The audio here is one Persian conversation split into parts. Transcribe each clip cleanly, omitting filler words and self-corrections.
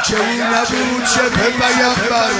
که او نبود شبه پیغمبر،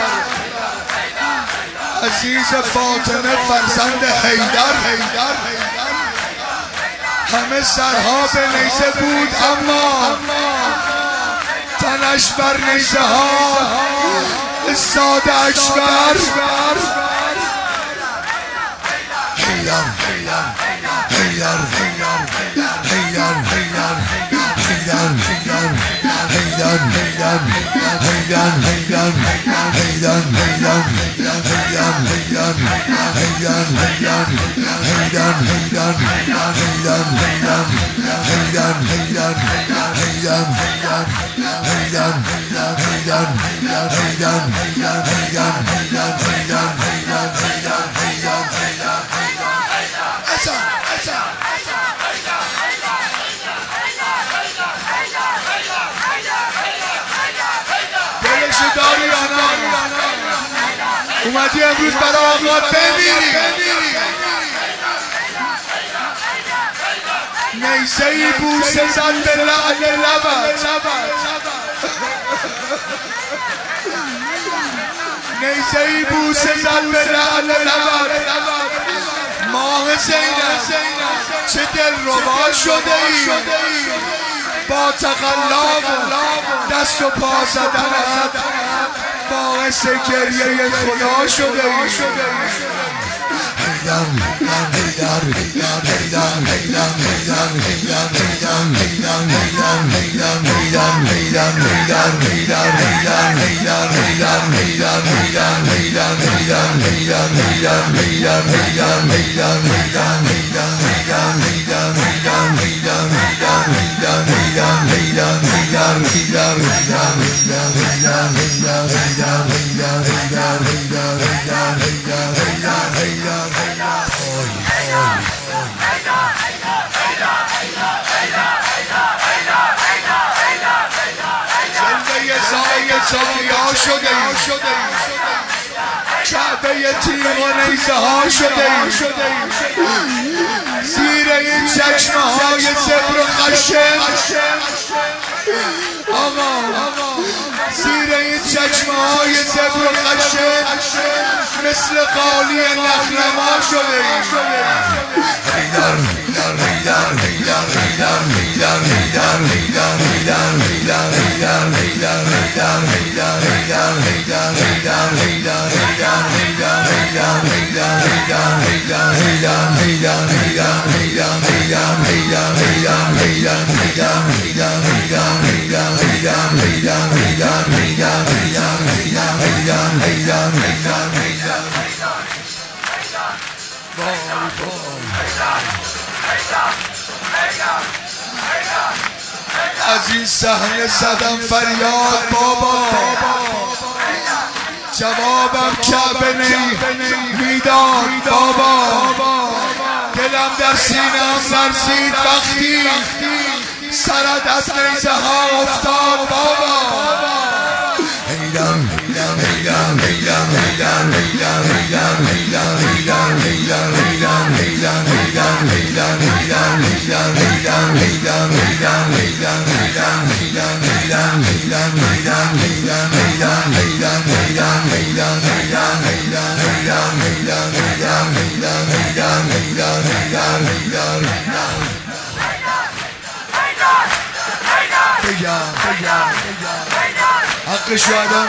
عزیز فاطمه فرزند حیدر، همه سرها به نیزه بود اما تنش بر نیزه ها استاد اکبر. حیدر حیدر حیدر داری یا نه؟ اومدی امروز برای آقا بمیری. نیزه‌ای بوسه زد به لعل لبت، نیزه‌ای بوسه زد به لعل لبت. ماه زینب چه دلربا شده ای، با تقلب دست و پا زدنت باعث گریه خدا شده ای. چاقیا شده ای، کعبه تیغ و نیزه ها شده ای، زیر این چشمه های زبر و خشن آقا، زیر این چشمه های زبر و خشن مثل قالی نخنما شده ای. از این صحنه زدم فریاد بابا، جوابم کعبه میداد بابا، دلم در سینه‌ام لرزید وقتی سرت از نیزه ها افتاد بابا. حق شهدا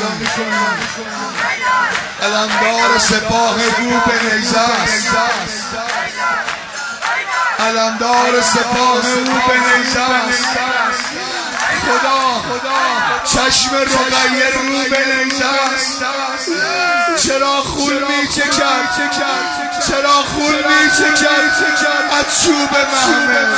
علمدار سپاه رو به نیزه است، علمدار سپاه رو به نیزه است. خدا چشم رقیه رو به نیزه است. چرا خون میچکد، چرا خون میچکد از چوب محمل،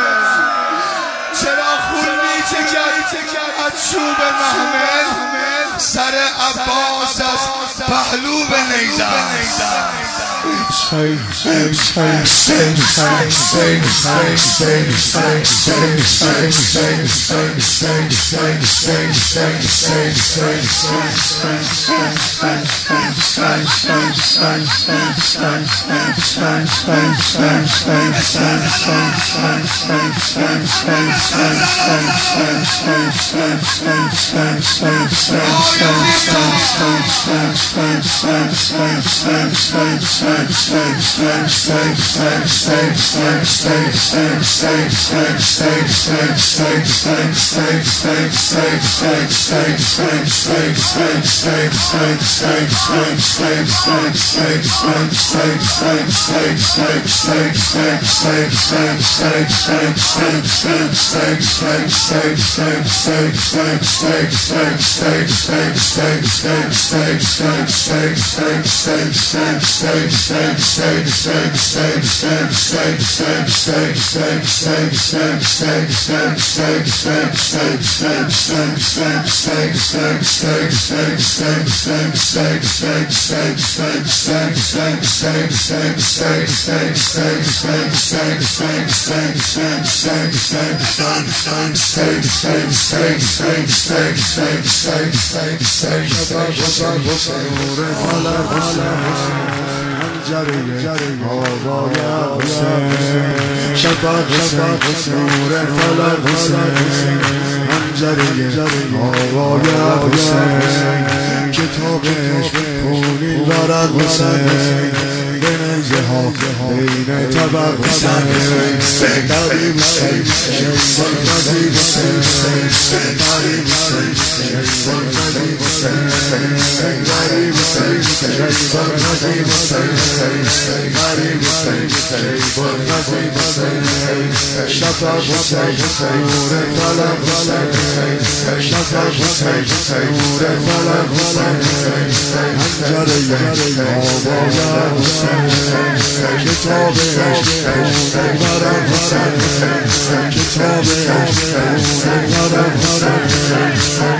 چرا خون میچکد از چوب محمل. سر عباس از پهلو به نیزه است. کتابش خونی ورق حسین بنزه ها بین طبق حسین غریب حسین غریب حسین غریب حسین غریب حسین غریب حسین غریب حسین غریب حسین شفق حسین نور فلق حسین شفق حسین نور فلق حسین پنجره آباد حسین کتاب عشق ورق حسین کتاب عشق ورق حسین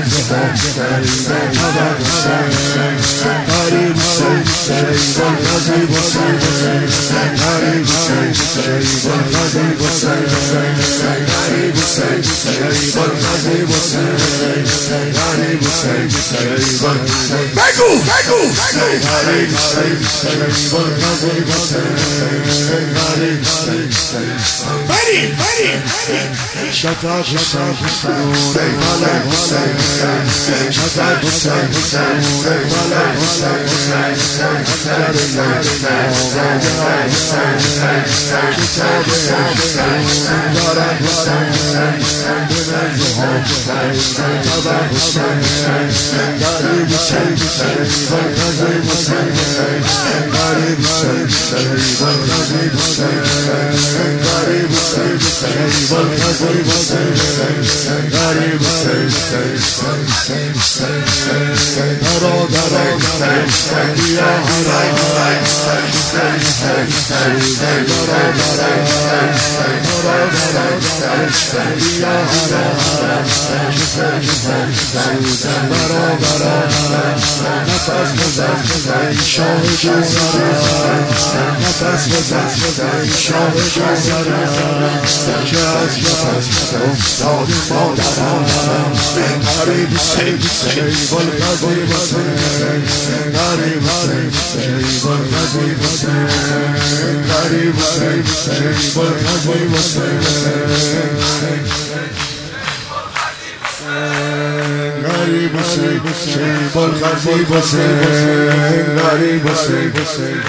طبق حسین غریب حسین غریب حسین غریب حسین غریب حسین غریب حسین غریب حسین غریب حسین بگو بگو غریب حسین غریب حسین غریب حسین بریم بریم شفق حسین نور فلق حسین شفق حسین نور فلق حسین کتاب ورق حسین بنزه ها طبق حسین غریب حسین غریب حسین غریب حسین غریب حسین غریب حسین غریب حسین غریب حسین برادر بیا نفس بزن شاه جزرم نفس بزن شاه جزرم که از نفس افتاد مادرم غریب حسین شیبال غریب حسین غریب حسین شیبال غریب حسین غریب حسین شیبال غریب حسین غریب حسین شیبال غریب حسین غریب حسین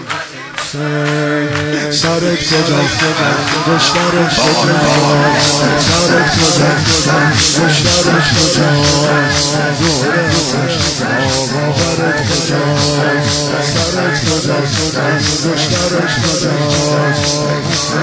سرت کجاست گشترش کجاست سرت کجاست گشترش کجاست زهره آتش آقابرت کجاست سرت کجاست گشترش کجاست